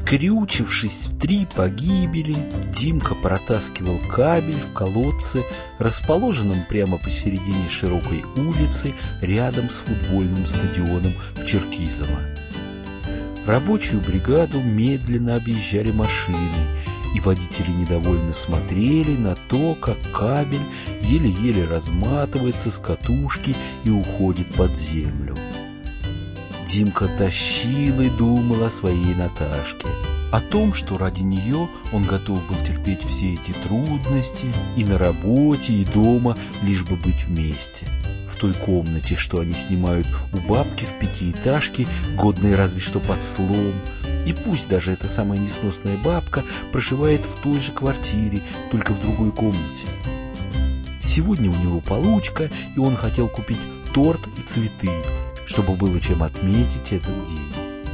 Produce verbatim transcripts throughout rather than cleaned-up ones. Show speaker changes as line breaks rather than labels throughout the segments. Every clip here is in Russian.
Скрючившись в три погибели, Димка протаскивал кабель в колодце, расположенном прямо посередине широкой улицы, рядом с футбольным стадионом в Черкизово. Рабочую бригаду медленно объезжали машины, и водители недовольно смотрели на то, как кабель еле-еле разматывается с катушки и уходит под землю. Димка тащил и думал о своей Наташке, о том, что ради нее он готов был терпеть все эти трудности и на работе, и дома, лишь бы быть вместе. В той комнате, что они снимают у бабки в пятиэтажке, годной разве что под слом. И пусть даже эта самая несносная бабка проживает в той же квартире, только в другой комнате. Сегодня у него получка, и он хотел купить торт и цветы, чтобы было чем отметить этот день.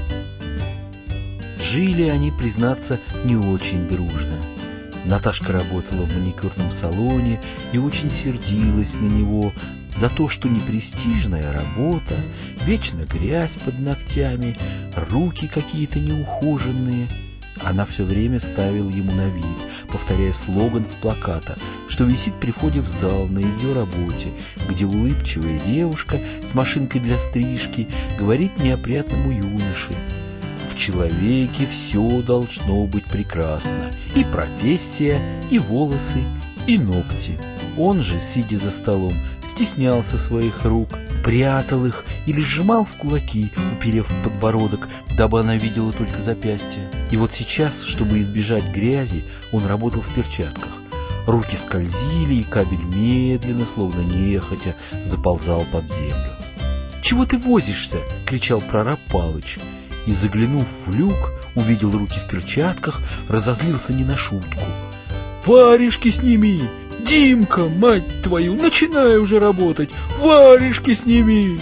Жили они, признаться, не очень дружно. Наташка работала в маникюрном салоне и очень сердилась на него за то, что непрестижная работа, вечно грязь под ногтями, руки какие-то неухоженные. Она все время ставила ему на вид, повторяя слоган с плаката, что висит при входе в зал на ее работе, где улыбчивая девушка с машинкой для стрижки говорит неопрятному юноше: в человеке все должно быть прекрасно, и профессия, и волосы, и ногти. Он же, сидя за столом, стеснялся своих рук, прятал их или сжимал в кулаки, уперев подбородок, дабы она видела только запястья. И вот сейчас, чтобы избежать грязи, он работал в перчатках. Руки скользили, и кабель медленно, словно нехотя, заползал под землю. «Чего ты возишься?» — кричал прораб Палыч. И, заглянув в люк, увидел руки в перчатках, разозлился не на шутку. «Варежки сними! Димка, мать твою, начинай уже работать! Варежки сними!»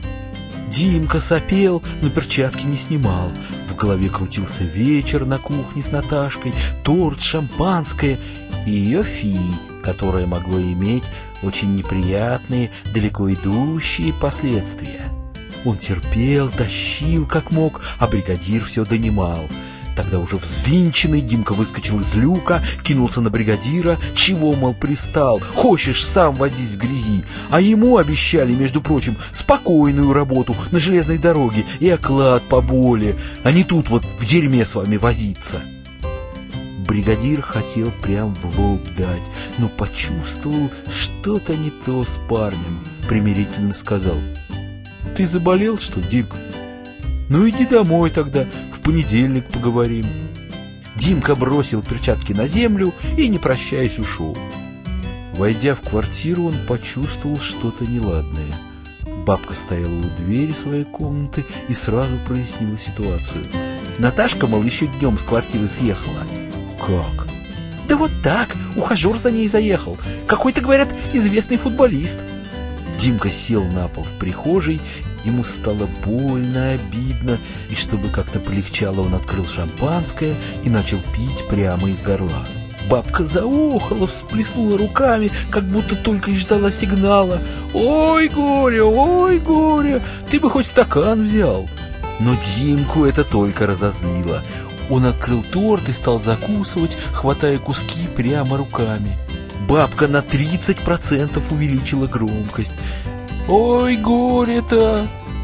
Димка сопел, но перчатки не снимал. В голове крутился вечер на кухне с Наташкой, торт, шампанское и ее фи, которое могло иметь очень неприятные, далеко идущие последствия. Он терпел, тащил как мог, а бригадир все донимал. Тогда уже взвинченный Димка выскочил из люка, кинулся на бригадира. Чего, мол, пристал? Хочешь, сам возись в грязи. А ему обещали, между прочим, спокойную работу на железной дороге и оклад поболее, а не тут вот в дерьме с вами возиться. Бригадир хотел прям в лоб дать, но почувствовал что-то не то с парнем. Примирительно сказал: «Ты заболел, что, Димка? Ну иди домой тогда, в понедельник поговорим». Димка бросил перчатки на землю и, не прощаясь, ушел. Войдя в квартиру, он почувствовал что-то неладное. Бабка стояла у двери своей комнаты и сразу прояснила ситуацию. Наташка, мол, еще днем с квартиры съехала. «Как?» «Да вот так, ухажер за ней заехал. Какой-то, говорят, известный футболист». Димка сел на пол в прихожей, ему стало больно, обидно, и чтобы как-то полегчало, он открыл шампанское и начал пить прямо из горла. Бабка заохала, всплеснула руками, как будто только и ждала сигнала. «Ой, горе, ой, горе, ты бы хоть стакан взял!» Но Димку это только разозлило. Он открыл торт и стал закусывать, хватая куски прямо руками. Бабка на тридцать процентов увеличила громкость. «Ой, горе-то!»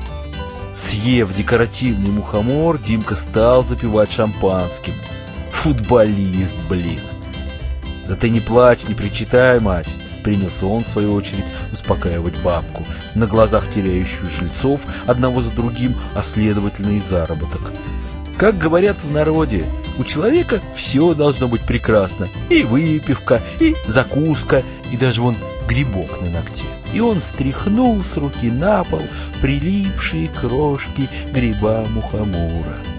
Съев декоративный мухомор, Димка стал запивать шампанским. Футболист, блин! «Да ты не плачь, не причитай, мать!» Принялся он, в свою очередь, успокаивать бабку, на глазах теряющую жильцов одного за другим, а следовательно и заработок. Как говорят в народе, у человека все должно быть прекрасно. И выпивка, и закуска, и даже вон грибок на ногте. И он стряхнул с руки на пол прилипшие крошки гриба мухомора.